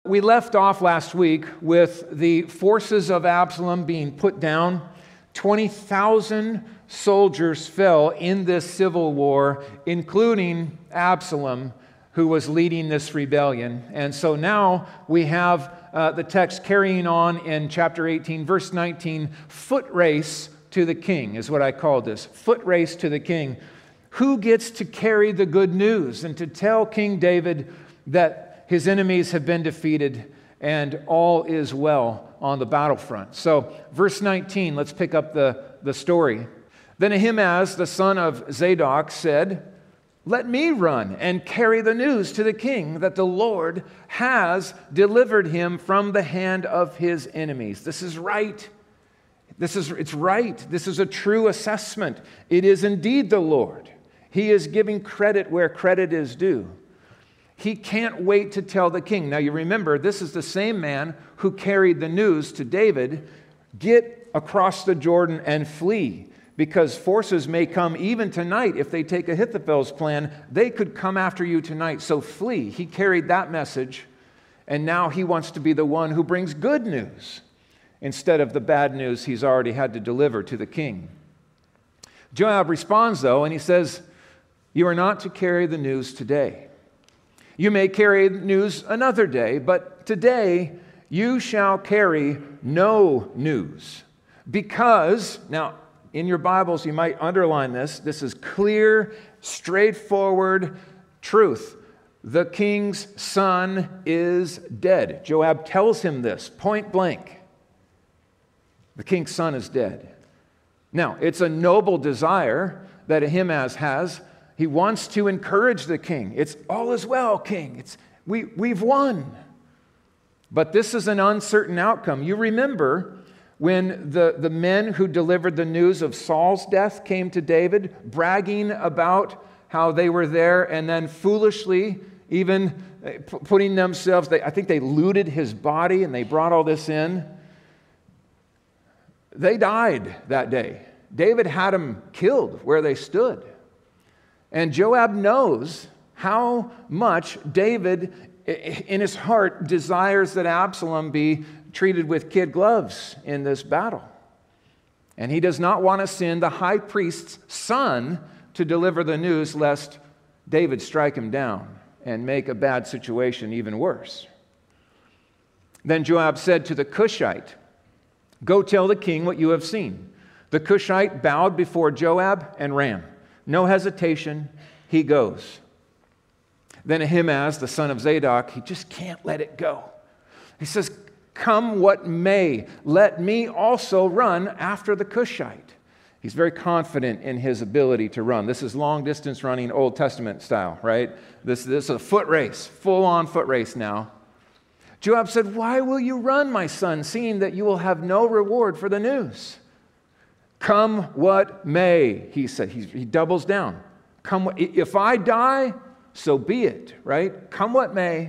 We left off last week with the forces of Absalom being put down. 20,000 soldiers fell in this civil war, including Absalom, who was leading this rebellion. And so now we have the text carrying on in chapter 18, verse 19, foot race to the king is what I called this. Foot race to the king. Who gets to carry the good news and to tell King David that his enemies have been defeated and all is well on the battlefront? So, verse 19, let's pick up the story. Then Ahimaaz, the son of Zadok, said, "Let me run and carry the news to the king that the Lord has delivered him from the hand of his enemies." This is right. It's right. This is a true assessment. It is indeed the Lord. He is giving credit where credit is due. He can't wait to tell the king. Now you remember, this is the same man who carried the news to David, get across the Jordan and flee, because forces may come even tonight. If they take Ahithophel's plan, they could come after you tonight, so flee. He carried that message, and now he wants to be the one who brings good news instead of the bad news he's already had to deliver to the king. Joab responds, though, and he says, "You are not to carry the news today. You may carry news another day, but today you shall carry no news." Because, now, in your Bibles, you might underline this. This is clear, straightforward truth. The king's son is dead. Joab tells him this, point blank. The king's son is dead. Now, it's a noble desire that Ahimaaz has. He wants to encourage the king. It's all is well, king. We've won. But this is an uncertain outcome. You remember when the men who delivered the news of Saul's death came to David, bragging about how they were there, and then foolishly even putting themselves, I think they looted his body and they brought all this in. They died that day. David had them killed where they stood. And Joab knows how much David, in his heart, desires that Absalom be treated with kid gloves in this battle. And he does not want to send the high priest's son to deliver the news, lest David strike him down and make a bad situation even worse. Then Joab said to the Cushite, "Go tell the king what you have seen." The Cushite bowed before Joab and ran. No hesitation, he goes. Then Ahimaaz, the son of Zadok, he just can't let it go. He says, "Come what may, let me also run after the Cushite." He's very confident in his ability to run. This is long-distance running, Old Testament style, right? This is a foot race, full-on foot race now. Joab said, "Why will you run, my son, seeing that you will have no reward for the news?" "Come what may," he said. He doubles down. If I die, so be it, right? Come what may,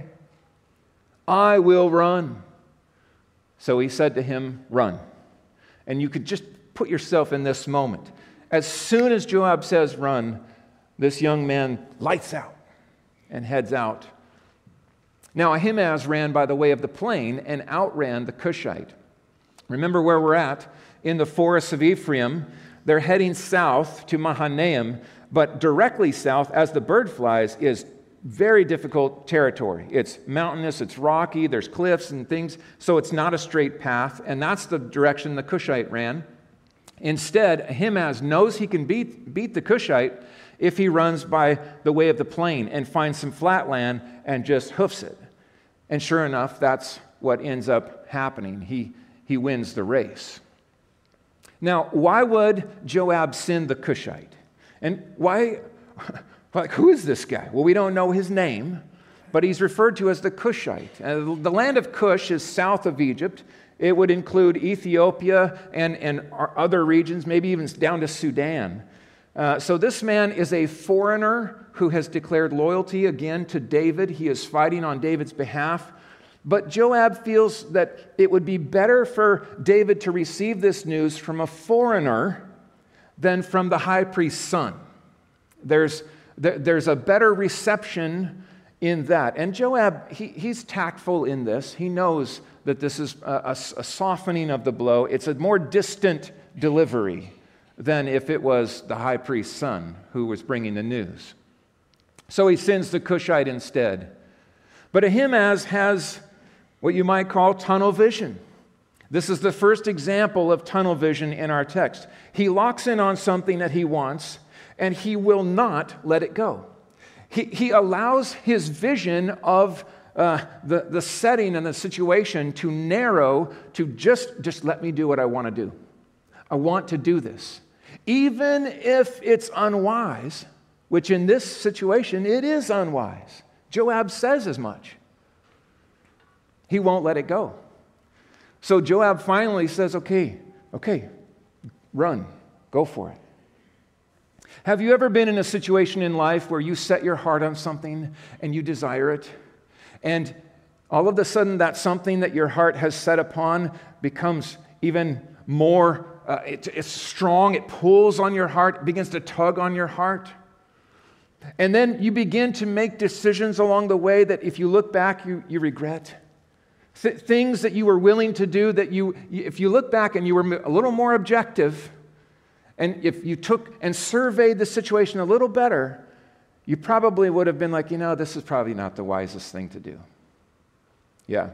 I will run. So he said to him, "Run." And you could just put yourself in this moment. As soon as Joab says run, this young man lights out and heads out. Now Ahimaaz ran by the way of the plain and outran the Cushite. Remember where we're at? In the forests of Ephraim. They're heading south to Mahanaim, but directly south, as the bird flies, is very difficult territory. It's mountainous, it's rocky, there's cliffs and things, so it's not a straight path, and that's the direction the Cushite ran. Instead, Ahimaaz knows he can beat the Cushite if he runs by the way of the plain and finds some flat land and just hoofs it. And sure enough, that's what ends up happening. He wins the race. Now, why would Joab send the Cushite? And why, who is this guy? Well, we don't know his name, but he's referred to as the Cushite. The land of Cush is south of Egypt. It would include Ethiopia and other regions, maybe even down to Sudan. So this man is a foreigner who has declared loyalty again to David. He is fighting on David's behalf. But Joab feels that it would be better for David to receive this news from a foreigner than from the high priest's son. There's a better reception in that. And Joab, he's tactful in this. He knows that this is a softening of the blow. It's a more distant delivery than if it was the high priest's son who was bringing the news. So he sends the Cushite instead. But Ahimaaz has what you might call tunnel vision. This is the first example of tunnel vision in our text. He locks in on something that he wants, and he will not let it go. He allows his vision of the setting and the situation to narrow to just let me do what I want to do. I want to do this. Even if it's unwise, which in this situation, it is unwise. Joab says as much. He won't let it go. So Joab finally says, okay, run, go for it. Have you ever been in a situation in life where you set your heart on something and you desire it, and all of a sudden that something that your heart has set upon becomes even more, it's strong, it pulls on your heart, it begins to tug on your heart? And then you begin to make decisions along the way that if you look back, you regret. Things that you were willing to do that if you look back and you were a little more objective, and if you took and surveyed the situation a little better, you probably would have been like, this is probably not the wisest thing to do. Yeah.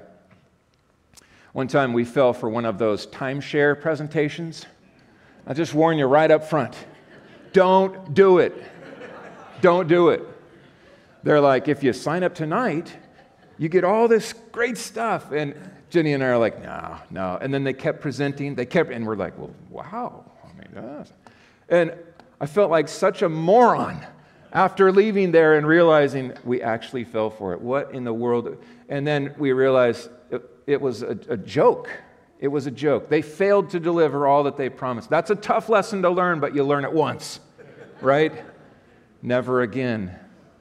One time we fell for one of those timeshare presentations. I'll just warn you right up front. Don't do it. Don't do it. They're like, if you sign up tonight, you get all this great stuff. And Jenny and I are like, no. And then they kept presenting. And we're like, well, wow. And I felt like such a moron after leaving there and realizing we actually fell for it. What in the world? And then we realized it was a joke. It was a joke. They failed to deliver all that they promised. That's a tough lesson to learn, but you learn it once, right? Never again.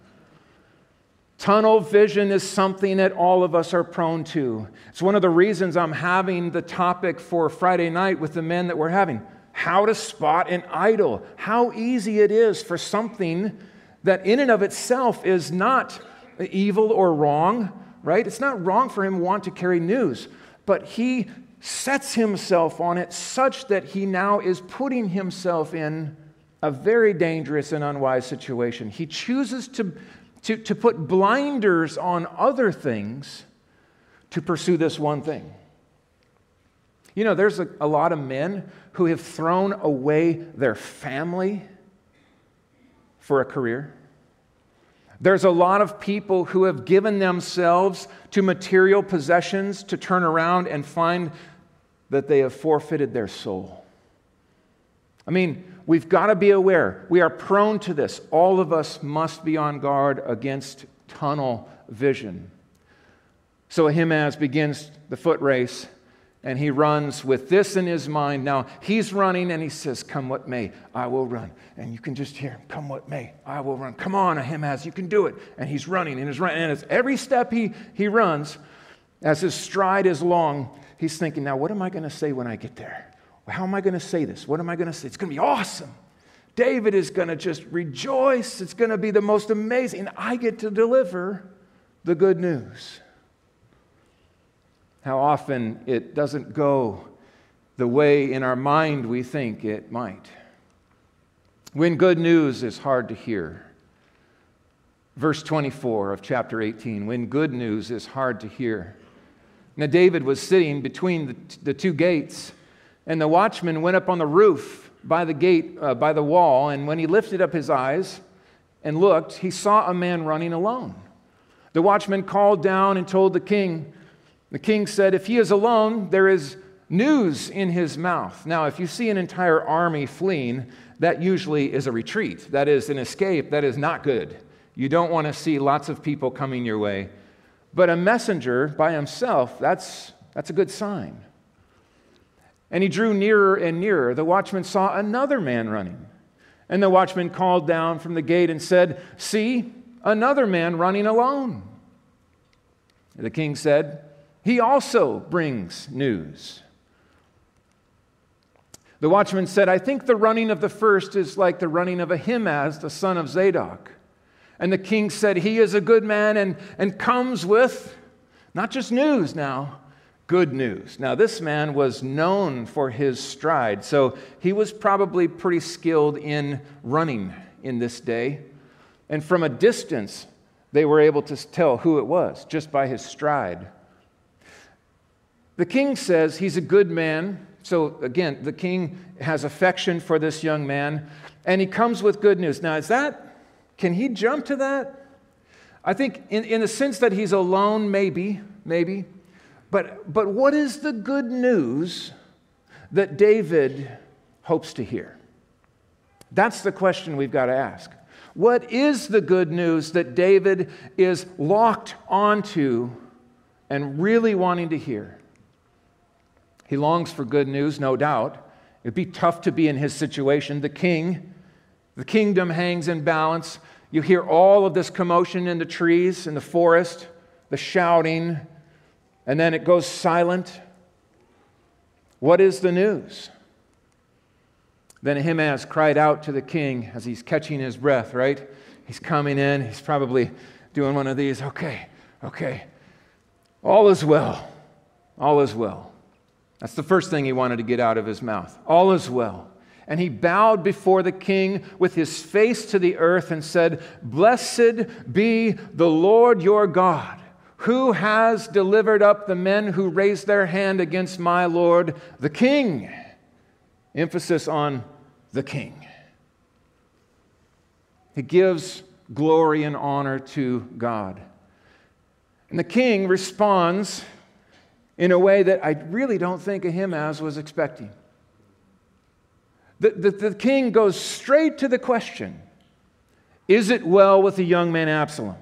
Tunnel vision is something that all of us are prone to. It's one of the reasons I'm having the topic for Friday night with the men that we're having. How to spot an idol. How easy it is for something that in and of itself is not evil or wrong, right? It's not wrong for him to want to carry news, but he sets himself on it such that he now is putting himself in a very dangerous and unwise situation. He chooses to put blinders on other things to pursue this one thing. There's a lot of men who have thrown away their family for a career. There's a lot of people who have given themselves to material possessions to turn around and find that they have forfeited their soul. We've got to be aware. We are prone to this. All of us must be on guard against tunnel vision. So Ahimaaz begins the foot race, and he runs with this in his mind. Now, he's running, and he says, come what may, I will run. And you can just hear him, come what may, I will run. Come on, Ahimaaz, you can do it. And he's running, and as every step he runs, as his stride is long, he's thinking, now, what am I going to say when I get there? How am I going to say this? What am I going to say? It's going to be awesome. David is going to just rejoice. It's going to be the most amazing. I get to deliver the good news. How often it doesn't go the way in our mind we think it might. When good news is hard to hear. Verse 24 of chapter 18, when good news is hard to hear. Now David was sitting between the two gates, and the watchman went up on the roof by the gate, by the wall, and when he lifted up his eyes and looked, he saw a man running alone. The watchman called down and told the king. The king said, if he is alone, there is news in his mouth. Now, if you see an entire army fleeing, that usually is a retreat. That is an escape. That is not good. You don't want to see lots of people coming your way. But a messenger by himself, that's a good sign. And he drew nearer and nearer. The watchman saw another man running. And the watchman called down from the gate and said, see, another man running alone. The king said, he also brings news. The watchman said, I think the running of the first is like the running of Ahimaaz, the son of Zadok. And the king said, he is a good man, and comes with not just news now, good news. Now, this man was known for his stride, so he was probably pretty skilled in running in this day. And from a distance, they were able to tell who it was just by his stride. The king says he's a good man. So again, the king has affection for this young man, and he comes with good news. Now, can he jump to that? I think in the sense that he's alone, maybe. But what is the good news that David hopes to hear? That's the question we've got to ask. What is the good news that David is locked onto and really wanting to hear? He longs for good news, no doubt. It'd be tough to be in his situation. The kingdom hangs in balance. You hear all of this commotion in the trees, in the forest, the shouting, and then it goes silent. What is the news? Then Ahimaaz cried out to the king as he's catching his breath, right? He's coming in. He's probably doing one of these. Okay. All is well. All is well. That's the first thing he wanted to get out of his mouth. All is well. And he bowed before the king with his face to the earth and said, "Blessed be the Lord your God, who has delivered up the men who raised their hand against my lord, the king." Emphasis on the king. He gives glory and honor to God. And the king responds in a way that I really don't think Ahimaaz was expecting. The king goes straight to the question, is it well with the young man Absalom?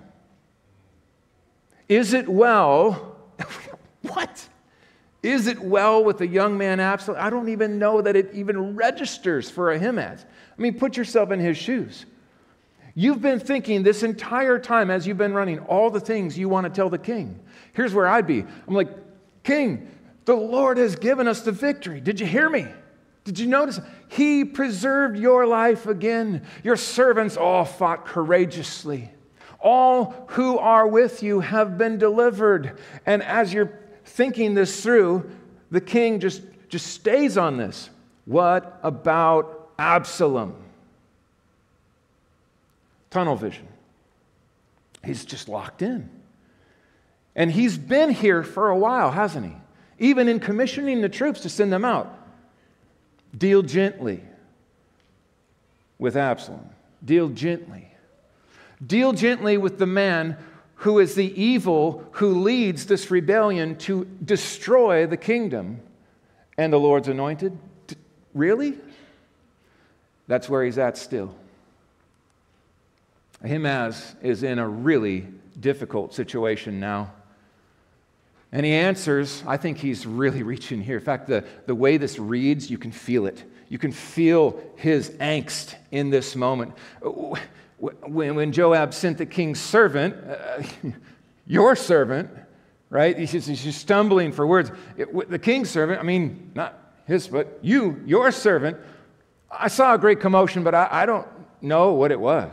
Is it well? What? Is it well with the young man Absalom? I don't even know that it even registers for Ahimaaz. I mean, put yourself in his shoes. You've been thinking this entire time as you've been running all the things you want to tell the king. Here's where I'd be. I'm like, King, the Lord has given us the victory. Did you hear me? Did you notice? He preserved your life again. Your servants all fought courageously. All who are with you have been delivered. And as you're thinking this through, the king just stays on this. What about Absalom? Tunnel vision. He's just locked in. And he's been here for a while, hasn't he? Even in commissioning the troops to send them out. Deal gently with Absalom. Deal gently. Deal gently with the man who is the evil who leads this rebellion to destroy the kingdom and the Lord's anointed. Really? That's where he's at still. Ahimaaz is in a really difficult situation now. And he answers, I think he's really reaching here. In fact, the way this reads, you can feel it. You can feel his angst in this moment. When Joab sent the king's servant, your servant, right? He's just stumbling for words. The king's servant, I mean, not his, but your servant. I saw a great commotion, but I don't know what it was.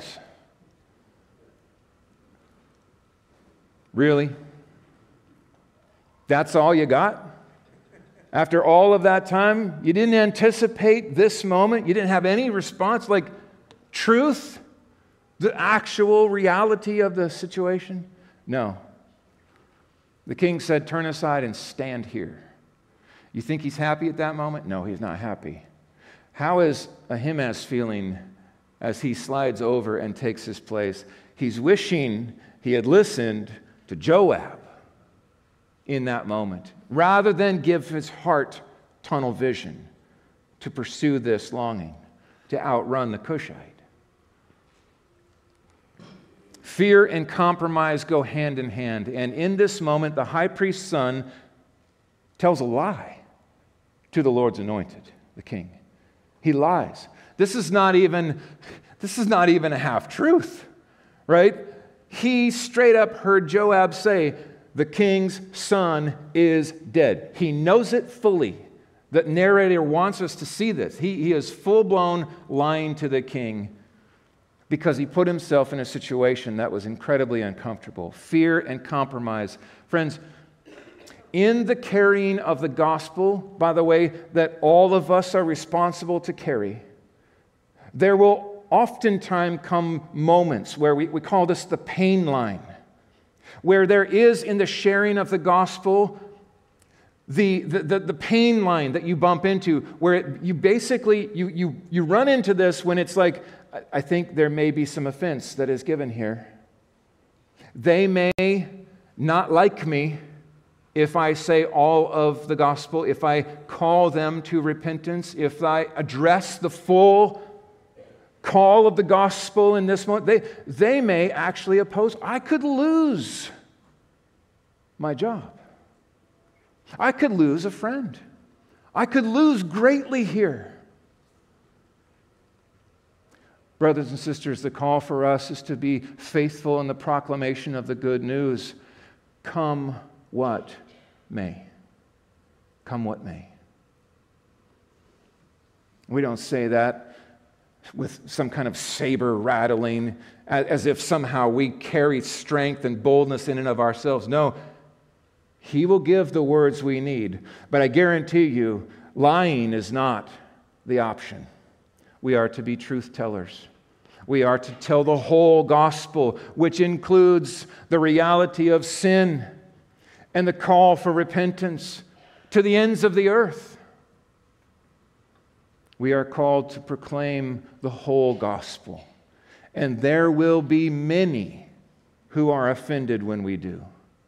Really? That's all you got? After all of that time, you didn't anticipate this moment? You didn't have any response, like truth, the actual reality of the situation? No. The king said, "Turn aside and stand here." You think he's happy at that moment? No, he's not happy. How is Ahimaaz feeling as he slides over and takes his place? He's wishing he had listened to Joab in that moment, rather than give his heart tunnel vision to pursue this longing, to outrun the Cushite. Fear and compromise go hand in hand, and in this moment, the high priest's son tells a lie to the Lord's anointed, the king. He lies. This is not even a half-truth, right? He straight up heard Joab say, "The king's son is dead." He knows it fully. The narrator wants us to see this. He is full-blown lying to the king. because he put himself in a situation that was incredibly uncomfortable. Fear and compromise. Friends, in the carrying of the gospel, by the way, that all of us are responsible to carry, there will oftentimes come moments where we call this the pain line, where there is in the sharing of the gospel the pain line that you bump into, where you basically you run into this when it's like, I think there may be some offense that is given here. They may not like me if I say all of the gospel, if I call them to repentance, if I address the full call of the gospel in this moment. They may actually oppose. I could lose my job. I could lose a friend. I could lose greatly here. Brothers and sisters, the call for us is to be faithful in the proclamation of the good news. Come what may. Come what may. We don't say that with some kind of saber rattling, as if somehow we carry strength and boldness in and of ourselves. No, He will give the words we need. But I guarantee you, lying is not the option. We are to be truth tellers. We are to tell the whole gospel, which includes the reality of sin and the call for repentance to the ends of the earth. We are called to proclaim the whole gospel. And there will be many who are offended when we do.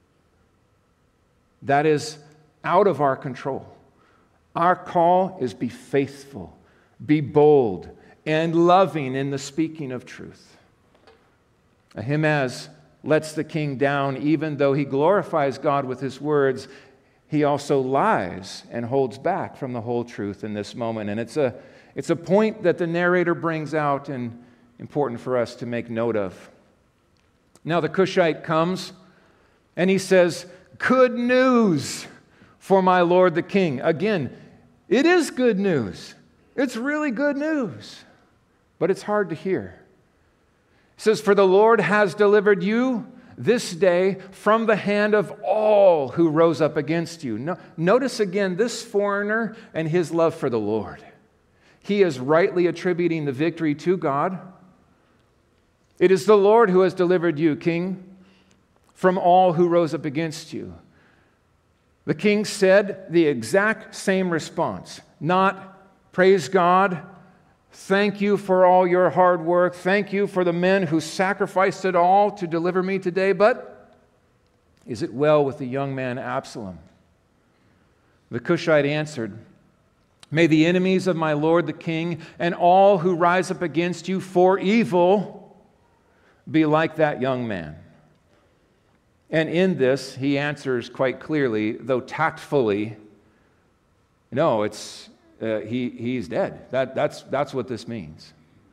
That is out of our control. Our call is be faithful, be bold, and loving in the speaking of truth. Ahimaaz lets the king down even though he glorifies God with his words. He also lies and holds back from the whole truth in this moment. And it's a point that the narrator brings out and important for us to make note of. Now the Cushite comes and he says, "Good news for my lord the king." Again, it is good news. It's really good news, but it's hard to hear. It says, "For the Lord has delivered you this day from the hand of all who rose up against you." No, notice again this foreigner and his love for the Lord. He is rightly attributing the victory to God. It is the Lord who has delivered you, king, from all who rose up against you. The king said the exact same response. Not, "Praise God, thank you for all your hard work, thank you for the men who sacrificed it all to deliver me today," but, "Is it well with the young man Absalom?" The Cushite answered, "May the enemies of my lord the king and all who rise up against you for evil be like that young man." And in this, he answers quite clearly, though tactfully, no, he's dead. That's what this means.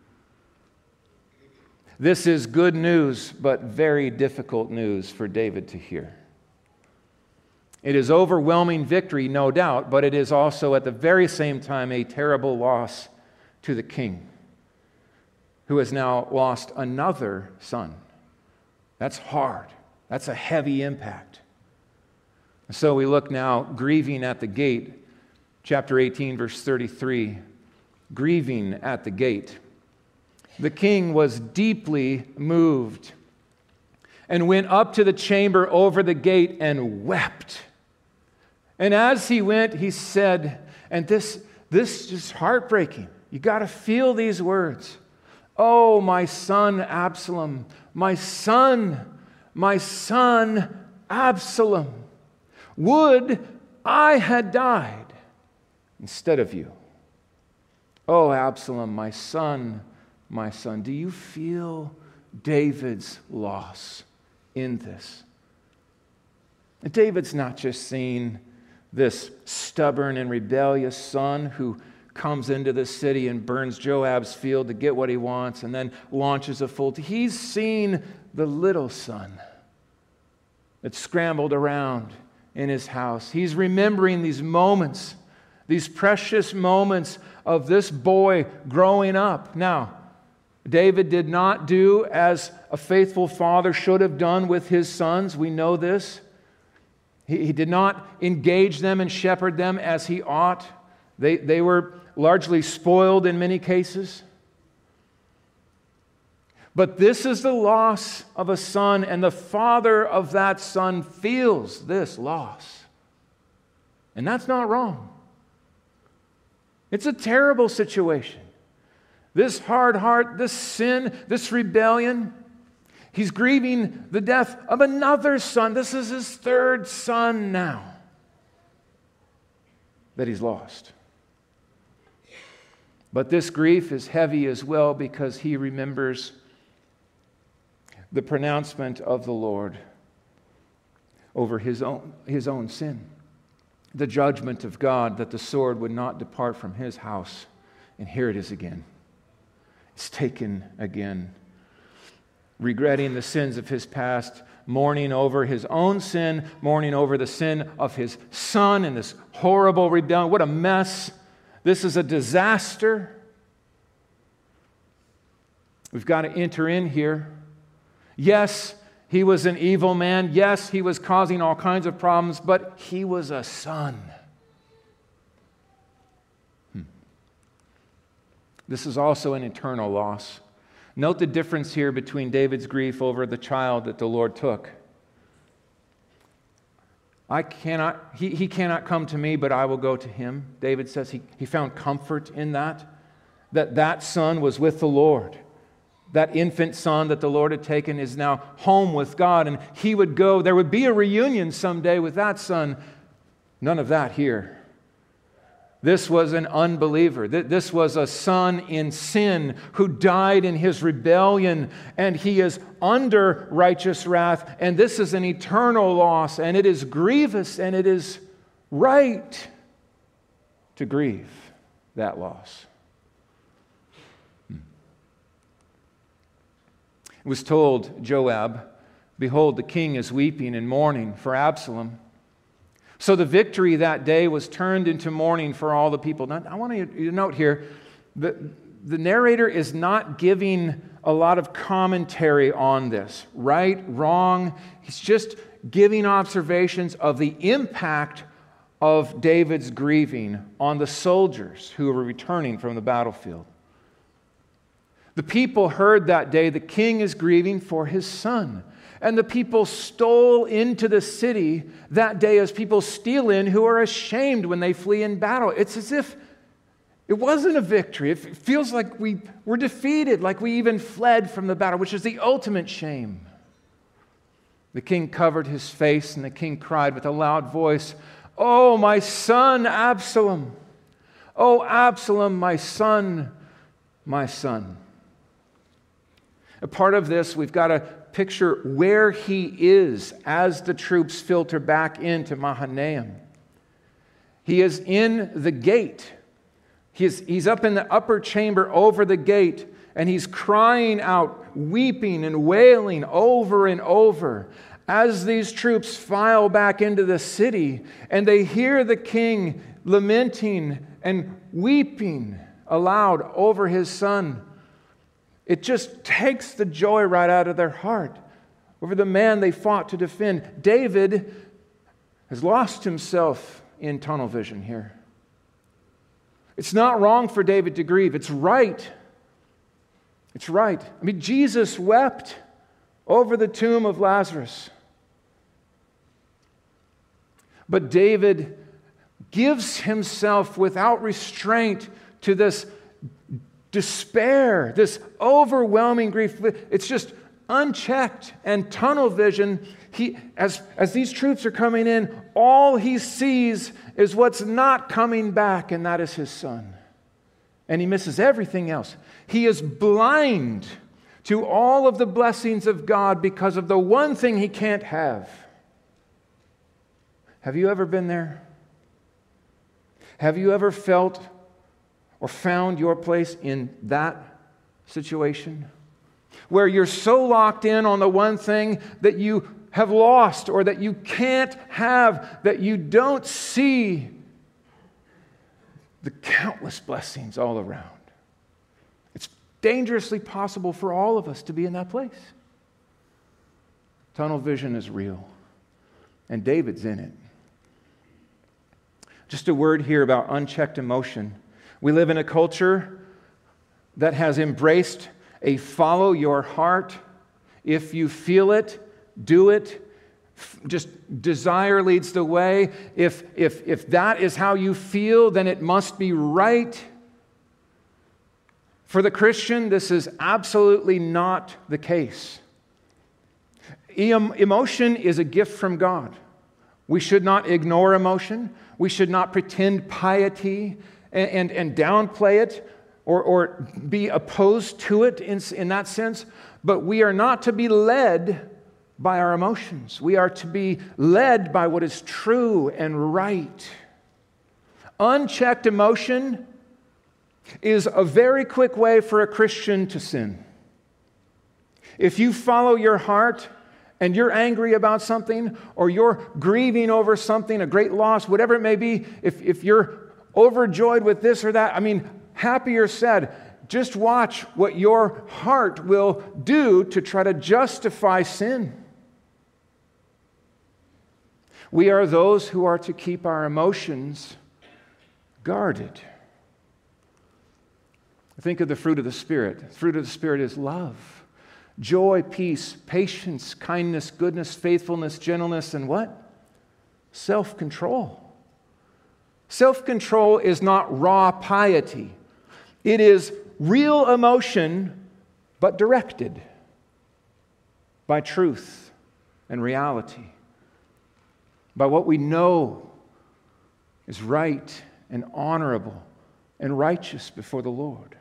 This is good news, but very difficult news for David to hear. It is overwhelming victory, no doubt, but it is also at the very same time a terrible loss to the king, who has now lost another son. That's hard. That's a heavy impact. So we look now, grieving at the gate, chapter 18, verse 33, grieving at the gate. The king was deeply moved and went up to the chamber over the gate and wept. And as he went, he said, and this is heartbreaking. You got to feel these words. "Oh, my son Absalom, my son Absalom, would I had died instead of you. Oh, Absalom, my son, my son." Do you feel David's loss in this? And David's not just seeing this stubborn and rebellious son who comes into the city and burns Joab's field to get what he wants and then launches a full... He's seen the little son that scrambled around in his house. He's remembering these moments, these precious moments of this boy growing up. Now, David did not do as a faithful father should have done with his sons. We know this. He did not engage them and shepherd them as he ought. They were largely spoiled in many cases. But this is the loss of a son, and the father of that son feels this loss. And that's not wrong. It's a terrible situation. This hard heart, this sin, this rebellion, he's grieving the death of another son. This is his third son now that he's lost. But this grief is heavy as well because he remembers the pronouncement of the Lord over his own sin. The judgment of God that the sword would not depart from his house. And here it is again. It's taken again. Regretting the sins of his past, mourning over his own sin, mourning over the sin of his son and this horrible rebellion. What a mess. This is a disaster. We've got to enter in here. Yes, he was an evil man. Yes, he was causing all kinds of problems, but he was a son. This is also an eternal loss. Note the difference here between David's grief over the child that the Lord took. He cannot come to me, but I will go to him. David says he found comfort in that son was with the Lord. That infant son that the Lord had taken is now home with God, and he would go. There would be a reunion someday with that son. None of that here. This was an unbeliever. This was a son in sin who died in his rebellion, and he is under righteous wrath, and this is an eternal loss, and it is grievous, and it is right to grieve that loss. It was told Joab, "Behold, the king is weeping and mourning for Absalom." So the victory that day was turned into mourning for all the people. Now, I want you to note here, the narrator is not giving a lot of commentary on this. Right, wrong. He's just giving observations of the impact of David's grieving on the soldiers who were returning from the battlefield. The people heard that day the king is grieving for his son. And the people stole into the city that day as people steal in who are ashamed when they flee in battle. It's as if it wasn't a victory. It feels like we were defeated, like we even fled from the battle, which is the ultimate shame. The king covered his face, and the king cried with a loud voice, "Oh, my son Absalom! Oh, Absalom, my son, my son." A part of this, we've got to picture where he is as the troops filter back into Mahanaim. He is in the gate. He's up in the upper chamber over the gate, and he's crying out, weeping and wailing over and over as these troops file back into the city, and they hear the king lamenting and weeping aloud over his son. It just takes the joy right out of their heart over the man they fought to defend. David has lost himself in tunnel vision here. It's not wrong for David to grieve. It's right. It's right. I mean, Jesus wept over the tomb of Lazarus. But David gives himself without restraint to this despair, this overwhelming grief. It's just unchecked and tunnel vision. As these troops are coming in, all he sees is what's not coming back, and that is his son. And he misses everything else. He is blind to all of the blessings of God because of the one thing he can't have. Have you ever been there? Have you ever felt or found your place in that situation? Where you're so locked in on the one thing that you have lost or that you can't have, that you don't see the countless blessings all around. It's dangerously possible for all of us to be in that place. Tunnel vision is real, and David's in it. Just a word here about unchecked emotion. We live in a culture that has embraced a follow your heart. If you feel it, do it. Just desire leads the way. If that is how you feel, then it must be right. For the Christian, this is absolutely not the case. Emotion is a gift from God. We should not ignore emotion. We should not pretend piety and downplay it or be opposed to it in that sense. But we are not to be led by our emotions. We are to be led by what is true and right. Unchecked emotion is a very quick way for a Christian to sin. If you follow your heart and you're angry about something, or you're grieving over something, a great loss, whatever it may be, if you're overjoyed with this or that, happy or sad, just watch what your heart will do to try to justify sin. We are those who are to keep our emotions guarded. Think of the fruit of the Spirit. The fruit of the Spirit is love, joy, peace, patience, kindness, goodness, faithfulness, gentleness, and what? Self-control. Self-control is not raw piety. It is real emotion, but directed by truth and reality, by what we know is right and honorable and righteous before the Lord.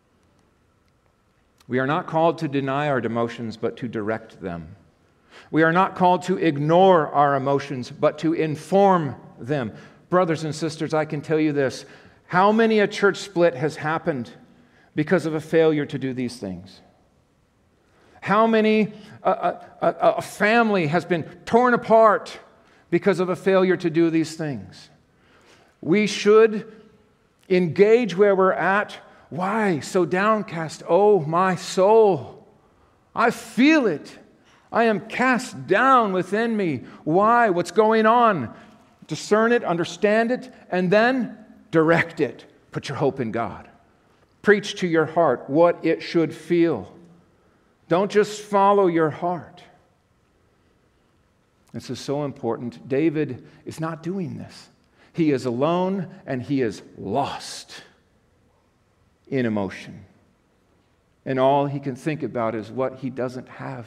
We are not called to deny our emotions, but to direct them. We are not called to ignore our emotions, but to inform them. Brothers and sisters, I can tell you this. How many a church split has happened because of a failure to do these things? How many a family has been torn apart because of a failure to do these things? We should engage where we're at. Why so downcast? Oh, my soul. I feel it. I am cast down within me. Why? What's going on? Discern it, understand it, and then direct it. Put your hope in God. Preach to your heart what it should feel. Don't just follow your heart. This is so important. David is not doing this. He is alone and he is lost in emotion. And all he can think about is what he doesn't have.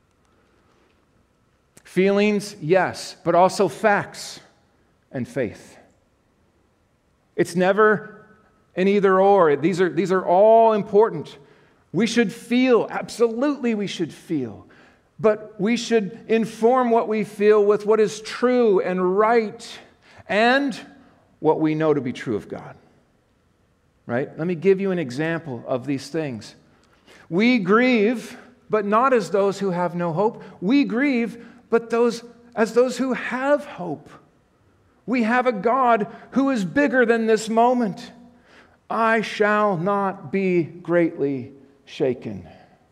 Feelings, yes, but also facts and faith. It's never an either or. These are all important. We should feel, absolutely we should feel. But we should inform what we feel with what is true and right and what we know to be true of God. Right? Let me give you an example of these things. We grieve, but not as those who have no hope. We grieve, but as those who have hope. We have a God who is bigger than this moment. I shall not be greatly shaken.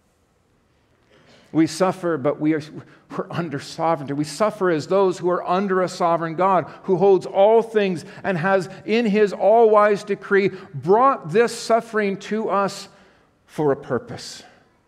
We suffer, but we're under sovereignty. We suffer as those who are under a sovereign God who holds all things and has, in His all-wise decree, brought this suffering to us for a purpose.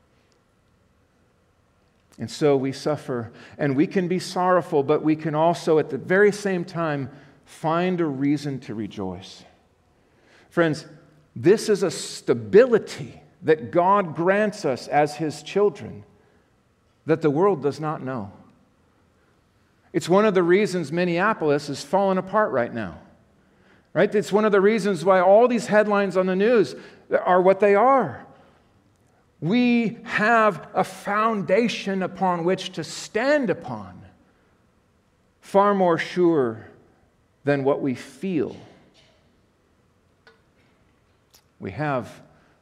And so we suffer, and we can be sorrowful, but we can also, at the very same time, find a reason to rejoice. Friends, this is a stability that God grants us as His children that the world does not know. It's one of the reasons Minneapolis is falling apart right now. Right? It's one of the reasons why all these headlines on the news are what they are. We have a foundation upon which to stand upon, far more sure than what we feel. We have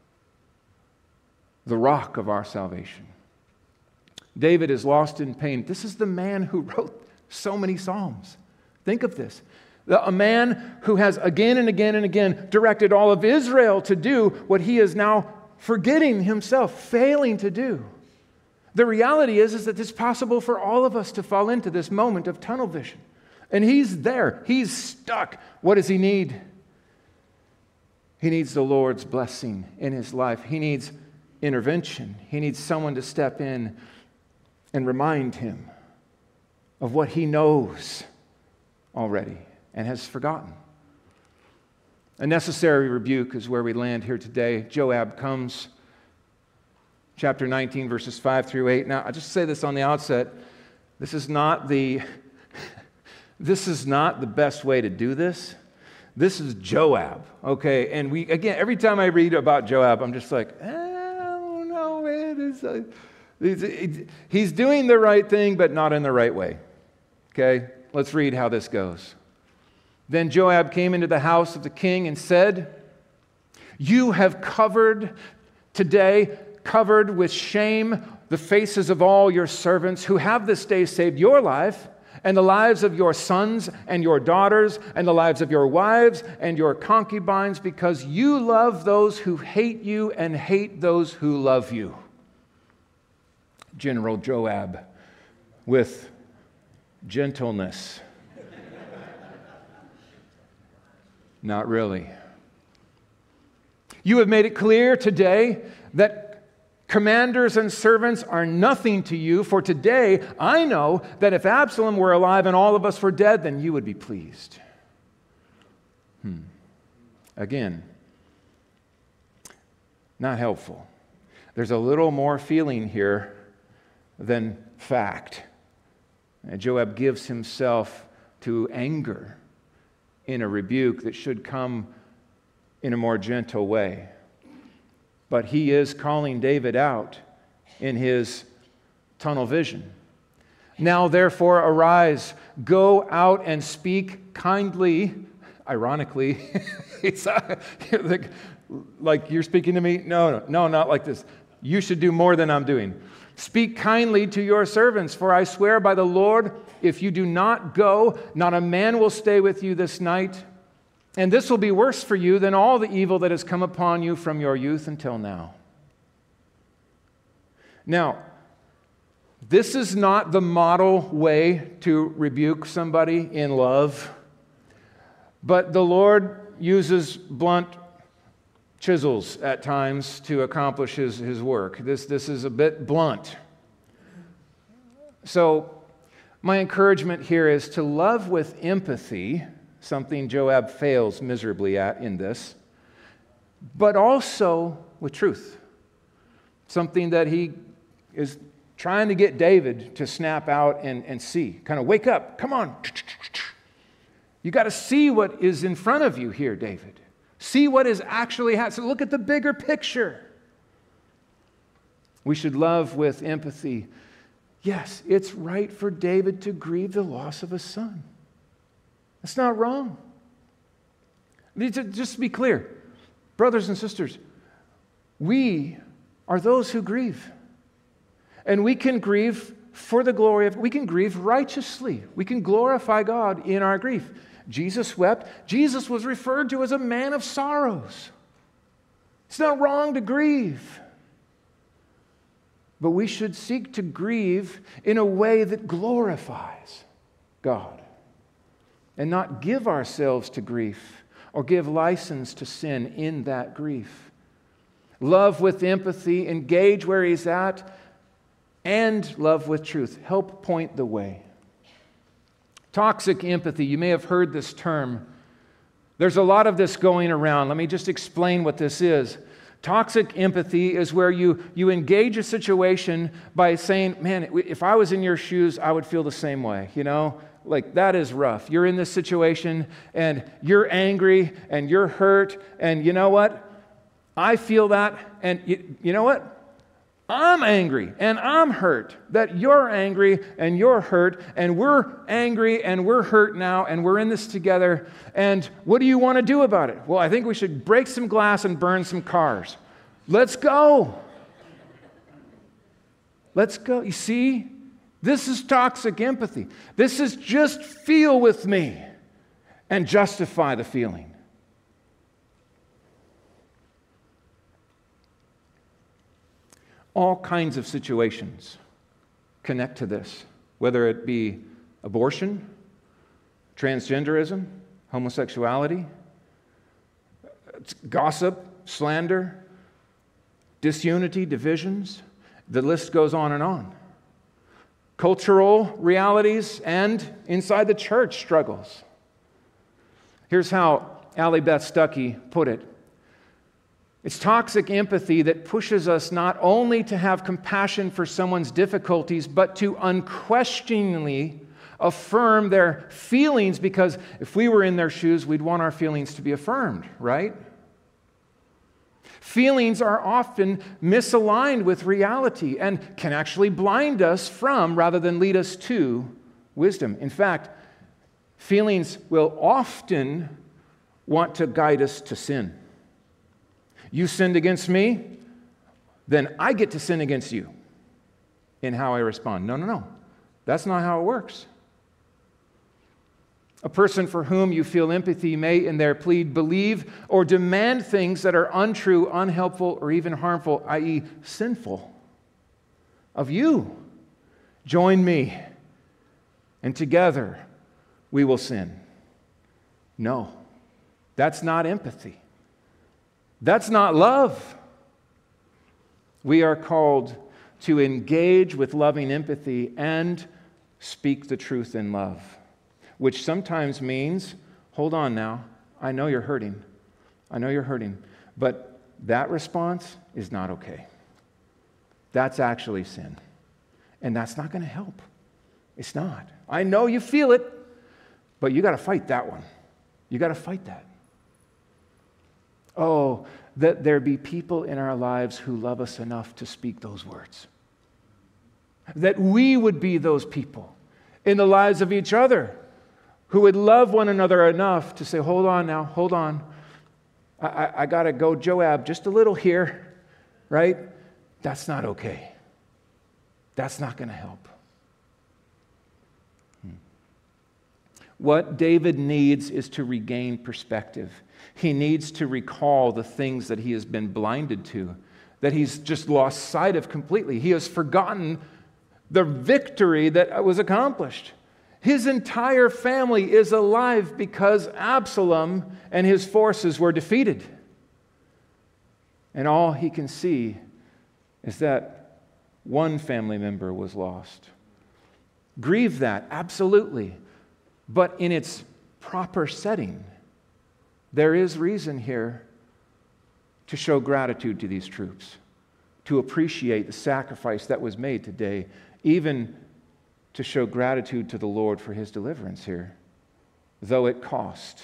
the rock of our salvation. David is lost in pain. This is the man who wrote so many Psalms. Think of this. A man who has again and again and again directed all of Israel to do what he is now forgetting himself, failing to do. The reality is that it's possible for all of us to fall into this moment of tunnel vision. And he's there. He's stuck. What does he need? He needs the Lord's blessing in his life. He needs intervention. He needs someone to step in and remind him of what he knows already and has forgotten. A necessary rebuke is where we land here today. Joab comes, chapter 19, verses 5 through 8. Now, I'll just say this on the outset. This is not the best way to do this. This is Joab, okay? And again, every time I read about Joab, I'm just like, I don't know, man. He's doing the right thing, but not in the right way, okay? Let's read how this goes. Then Joab came into the house of the king and said, "You have covered with shame the faces of all your servants who have this day saved your life and the lives of your sons and your daughters and the lives of your wives and your concubines, because you love those who hate you and hate those who love you." General Joab, with gentleness. Not really. You have made it clear today that commanders and servants are nothing to you, for today I know that if Absalom were alive and all of us were dead, then you would be pleased. Again, not helpful. There's a little more feeling here than fact. Joab gives himself to anger in a rebuke that should come in a more gentle way. But he is calling David out in his tunnel vision. "Now therefore arise, go out and speak kindly." Ironically, it's like you're speaking to me? No, not like this. You should do more than I'm doing. "Speak kindly to your servants, for I swear by the Lord, if you do not go, not a man will stay with you this night. And this will be worse for you than all the evil that has come upon you from your youth until now." Now, this is not the model way to rebuke somebody in love, but the Lord uses blunt chisels at times to accomplish his work. This is a bit blunt. So, my encouragement here is to love with empathy, something Joab fails miserably at in this, but also with truth, something that he is trying to get David to snap out and see. Kind of wake up, come on. You got to see what is in front of you here, David. See what is actually happening. So look at the bigger picture. We should love with empathy. Yes, it's right for David to grieve the loss of a son. That's not wrong. Just to be clear, brothers and sisters, we are those who grieve. And we can grieve for the glory of, we can grieve righteously. We can glorify God in our grief. Jesus wept. Jesus was referred to as a man of sorrows. It's not wrong to grieve. But we should seek to grieve in a way that glorifies God and not give ourselves to grief or give license to sin in that grief. Love with empathy, engage where he's at, and love with truth. Help point the way. Toxic empathy, you may have heard this term. There's a lot of this going around. Let me just explain what this is. Toxic empathy is where you engage a situation by saying, man, if I was in your shoes, I would feel the same way, you know? Like, that is rough. You're in this situation, and you're angry, and you're hurt, and you know what? I feel that, and you know what? I'm angry, and I'm hurt that you're angry, and you're hurt, and we're angry, and we're hurt now, and we're in this together, and what do you want to do about it? Well, I think we should break some glass and burn some cars. Let's go. Let's go. You see? This is toxic empathy. This is just feel with me and justify the feeling. All kinds of situations connect to this, whether it be abortion, transgenderism, homosexuality, gossip, slander, disunity, divisions. The list goes on and on. Cultural realities and inside the church struggles. Here's how Allie Beth Stuckey put it. It's toxic empathy that pushes us not only to have compassion for someone's difficulties, but to unquestioningly affirm their feelings, because if we were in their shoes, we'd want our feelings to be affirmed, right? Feelings are often misaligned with reality and can actually blind us from, rather than lead us to, wisdom. In fact, feelings will often want to guide us to sin. You sinned against me, then I get to sin against you in how I respond. No. That's not how it works. A person for whom you feel empathy may, in their plea, believe or demand things that are untrue, unhelpful, or even harmful, i.e., sinful, of you. Join me, and together we will sin. No, that's not empathy. That's not love. We are called to engage with loving empathy and speak the truth in love, which sometimes means, hold on now, I know you're hurting. But that response is not okay. That's actually sin. And that's not going to help. It's not. I know you feel it, but you got to fight that one. You got to fight that. Oh, that there be people in our lives who love us enough to speak those words. That we would be those people in the lives of each other who would love one another enough to say, hold on now, hold on. I got to go Joab just a little here, right? That's not okay. That's not going to help. What David needs is to regain perspective. He needs to recall the things that he has been blinded to, that he's just lost sight of completely. He has forgotten the victory that was accomplished. His entire family is alive because Absalom and his forces were defeated. And all he can see is that one family member was lost. Grieve that, absolutely. But in its proper setting, there is reason here to show gratitude to these troops, to appreciate the sacrifice that was made today, even to show gratitude to the Lord for his deliverance here, though it cost.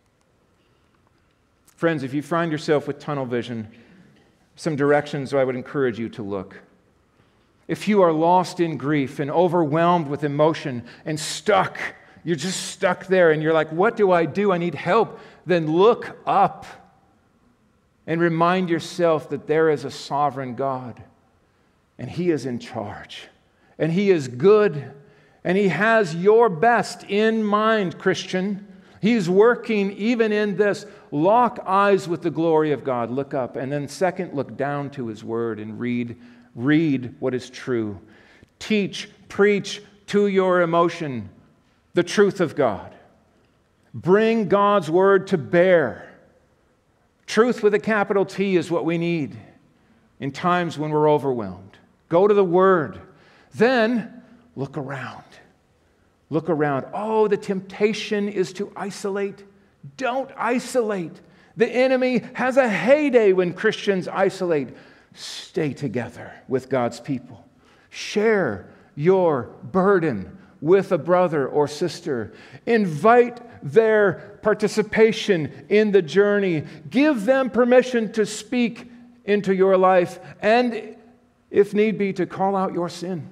Friends, if you find yourself with tunnel vision, some directions I would encourage you to look. If you are lost in grief and overwhelmed with emotion and stuck, you're just stuck there and you're like, what do? I need help. Then look up and remind yourself that there is a sovereign God and he is in charge and he is good and he has your best in mind, Christian. He's working even in this. Lock eyes with the glory of God. Look up. And then second, look down to his word and read what is true. Teach, preach to your emotion the truth of God. Bring God's word to bear. Truth with a capital T is what we need in times when we're overwhelmed. Go to the word. Then look around. Look around. Oh, the temptation is to isolate. Don't isolate. The enemy has a heyday when Christians isolate. Stay together with God's people. Share your burden with a brother or sister. Invite their participation in the journey. Give them permission to speak into your life and, if need be, to call out your sin.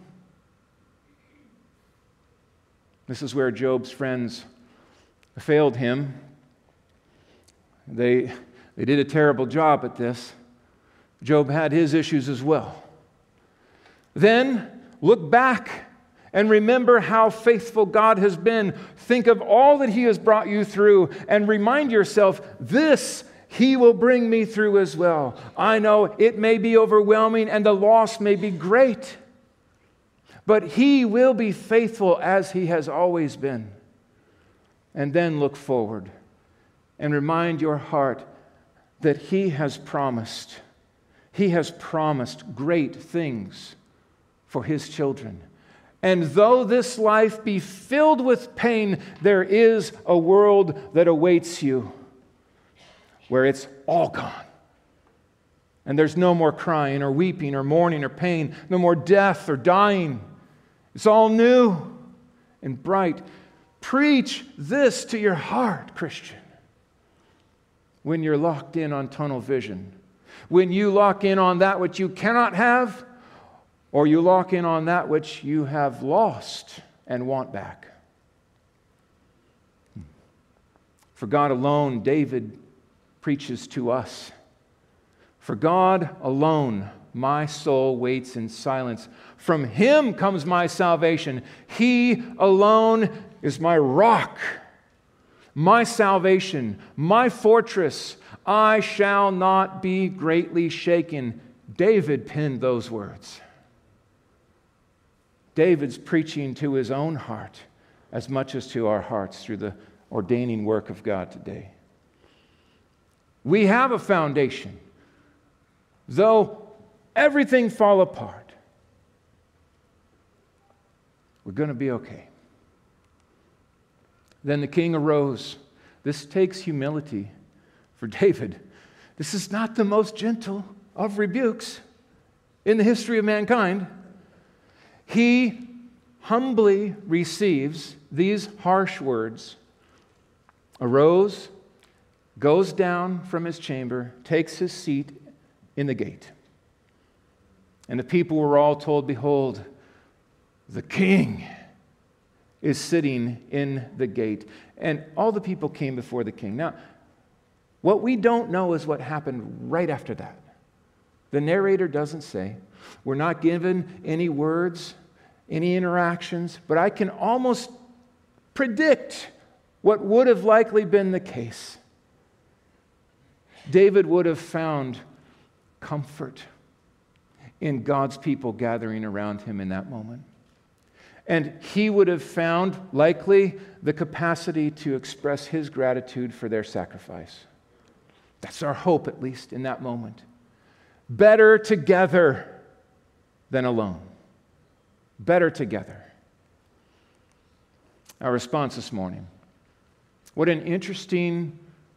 This is where Job's friends failed him. They did a terrible job at this. Job had his issues as well. Then look back and remember how faithful God has been. Think of all that he has brought you through and remind yourself, this He will bring me through as well. I know it may be overwhelming and the loss may be great, but He will be faithful as He has always been. And then look forward and remind your heart that He has promised. He has promised great things for His children. And though this life be filled with pain, there is a world that awaits you where it's all gone. And there's no more crying or weeping or mourning or pain, no more death or dying. It's all new and bright. Preach this to your heart, Christian, when you're locked in on tunnel vision. When you lock in on that which you cannot have, or you lock in on that which you have lost and want back. For God alone, David preaches to us. For God alone, my soul waits in silence. From Him comes my salvation. He alone is my rock, my salvation, my fortress. I shall not be greatly shaken. David penned those words. David's preaching to his own heart as much as to our hearts through the ordaining work of God today. We have a foundation. Though everything fall apart, we're going to be okay. Then the king arose. This takes humility for David. This is not the most gentle of rebukes in the history of mankind. He humbly receives these harsh words, arose, goes down from his chamber, takes his seat in the gate. And the people were all told, behold, the king is sitting in the gate. And all the people came before the king. Now, what we don't know is what happened right after that. The narrator doesn't say. We're not given any words, any interactions, but I can almost predict what would have likely been the case. David would have found comfort in God's people gathering around him in that moment. And he would have found, likely, the capacity to express his gratitude for their sacrifice. That's our hope, at least, in that moment. Better together than alone. Better together. Our response this morning. What an interesting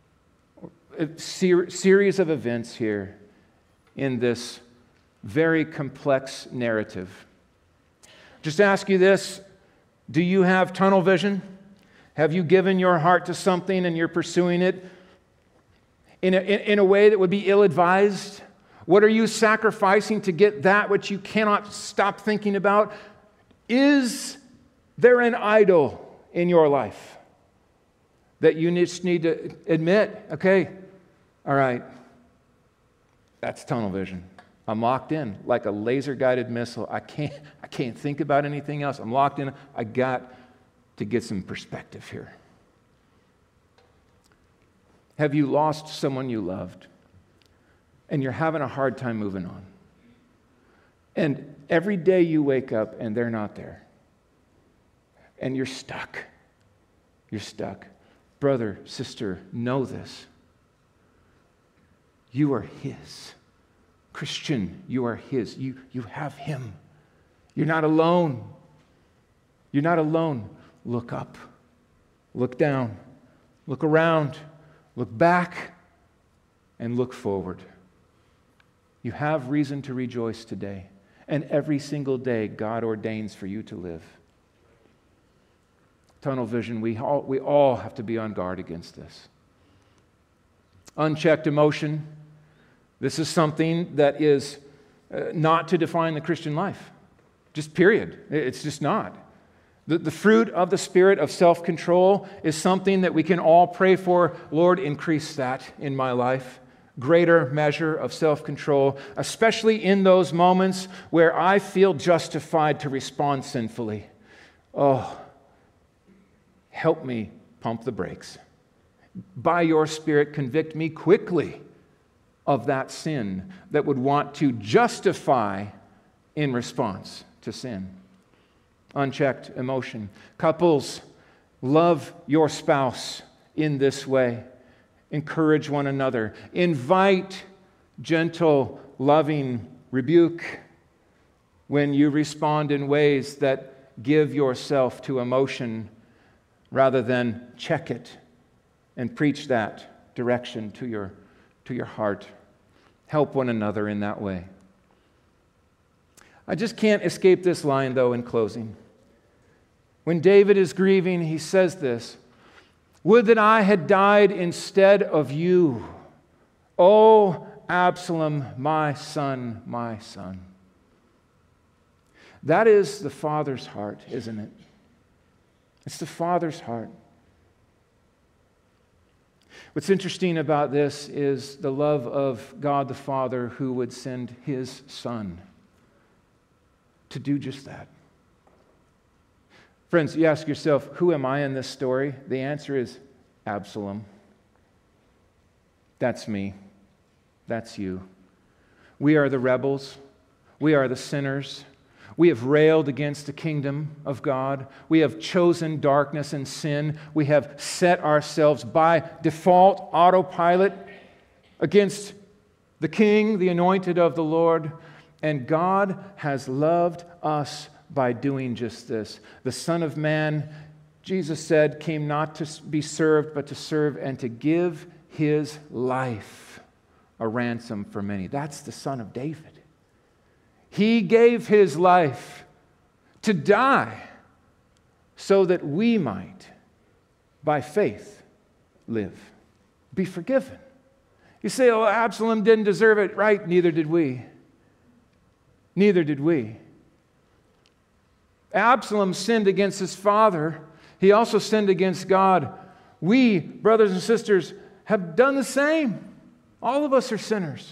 series of events here in this very complex narrative. Just ask you this, do you have tunnel vision? Have you given your heart to something and you're pursuing it in a way that would be ill-advised? What are you sacrificing to get that which you cannot stop thinking about? Is there an idol in your life that you just need to admit, okay, all right, that's tunnel vision. I'm locked in like a laser-guided missile. I can't think about anything else. I'm locked in. I got to get some perspective here. Have you lost someone you loved and you're having a hard time moving on? And every day you wake up and they're not there. And you're stuck. You're stuck. Brother, sister, know this. You are His. Christian, you are His. You have Him. You're not alone. You're not alone. Look up. Look down. Look around. Look back. And look forward. You have reason to rejoice today. And every single day God ordains for you to live. Tunnel vision, we all have to be on guard against this. Unchecked emotion. This is something that is not to define the Christian life. Just period. It's just not. The fruit of the Spirit of self-control is something that we can all pray for. Lord, increase that in my life. Greater measure of self-control, especially in those moments where I feel justified to respond sinfully. Oh, help me pump the brakes. by your Spirit, convict me quickly of that sin that would want to justify in response to sin. Unchecked emotion. Couples, love your spouse in this way. Encourage one another. Invite gentle, loving rebuke when you respond in ways that give yourself to emotion rather than check it and preach that direction to your heart. Help one another in that way. I just can't escape this line, though, in closing. When David is grieving, he says this, "Would that I had died instead of you, O Absalom, my son, my son." That is the Father's heart, isn't it? It's the Father's heart. What's interesting about this is the love of God the Father who would send His Son to do just that. Friends, you ask yourself, who am I in this story? The answer is Absalom. That's me. That's you. We are the rebels. We are the sinners. We have railed against the kingdom of God. We have chosen darkness and sin. We have set ourselves by default, autopilot, against the King, the anointed of the Lord. And God has loved us by doing just this. The Son of Man, Jesus said, came not to be served, but to serve and to give His life a ransom for many. That's the Son of David. He gave His life to die so that we might, by faith, live, be forgiven. You say, oh, Absalom didn't deserve it. Right, neither did we. Neither did we. Absalom sinned against his father. He also sinned against God. We, brothers and sisters, have done the same. All of us are sinners.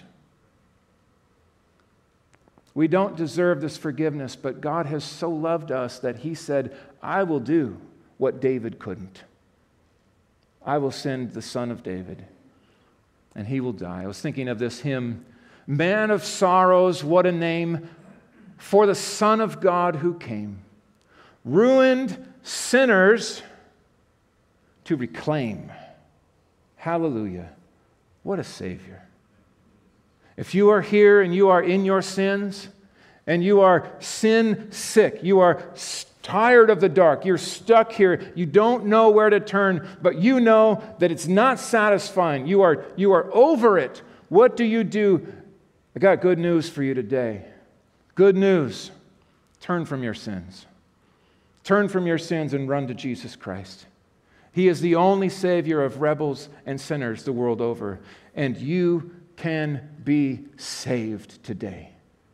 We don't deserve this forgiveness, but God has so loved us that He said, I will do what David couldn't. I will send the Son of David, and He will die. I was thinking of this hymn, Man of sorrows, what a name for the Son of God who came. Ruined sinners to reclaim. Hallelujah. What a Savior. If you are here and you are in your sins and you are sin sick, you are tired of the dark, you're stuck here, you don't know where to turn, but you know that it's not satisfying. You are over it. What do? I got good news for you today. Good news. Turn from your sins. Turn from your sins and run to Jesus Christ. He is the only Savior of rebels and sinners the world over. And you can be saved today.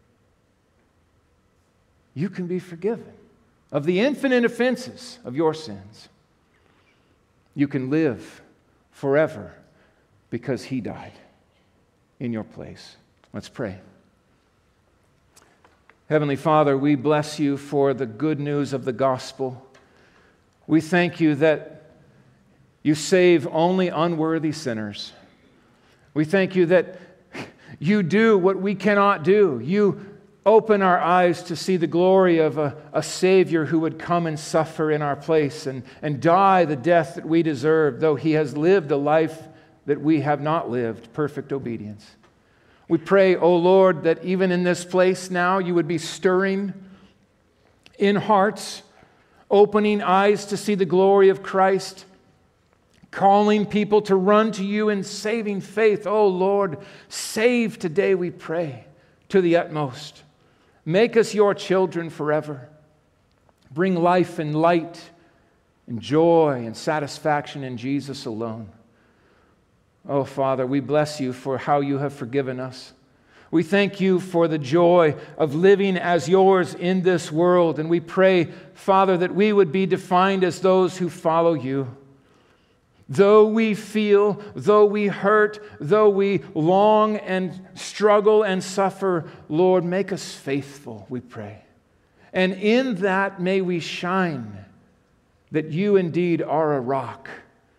You can be forgiven of the infinite offenses of your sins. You can live forever because He died in your place. Let's pray. Heavenly Father, we bless You for the good news of the gospel. We thank You that You save only unworthy sinners. We thank You that You do what we cannot do. You open our eyes to see the glory of a Savior who would come and suffer in our place and die the death that we deserve, though He has lived a life that we have not lived, perfect obedience. We pray, O Lord, that even in this place now You would be stirring in hearts, opening eyes to see the glory of Christ, calling people to run to You in saving faith. Oh Lord, save today, we pray, to the utmost. Make us Your children forever. Bring life and light and joy and satisfaction in Jesus alone. Oh Father, we bless You for how You have forgiven us. We thank You for the joy of living as Yours in this world. And we pray, Father, that we would be defined as those who follow You. Though we feel, though we hurt, though we long and struggle and suffer, Lord, make us faithful, we pray. And in that may we shine, that You indeed are a rock,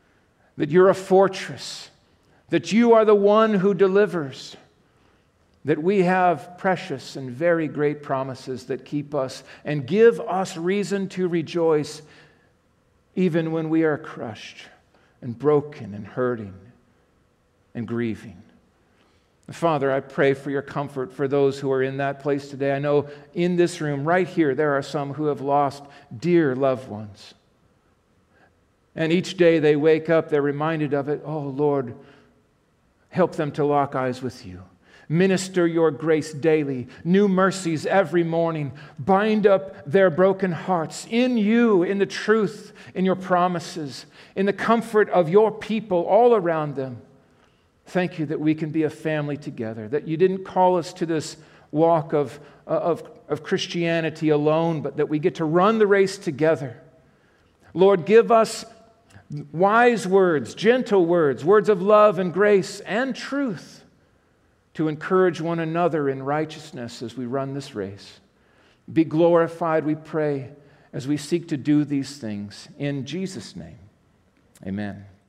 that you're a fortress, that you are the one who delivers, that we have precious and very great promises that keep us and give us reason to rejoice even when we are crushed and broken and hurting and grieving. Father, I pray for your comfort for those who are in that place today. I know in this room, right here, there are some who have lost dear loved ones. And each day they wake up, they're reminded of it. Oh, Lord, help them to lock eyes with you. Minister your grace daily, new mercies every morning. Bind up their broken hearts in you, in the truth, in your promises, in the comfort of your people all around them. Thank you that we can be a family together, that you didn't call us to this walk of Christianity alone, but that we get to run the race together. Lord, give us wise words, gentle words, words of love and grace and truth to encourage one another in righteousness as we run this race. Be glorified, we pray, as we seek to do these things. In Jesus' name, amen.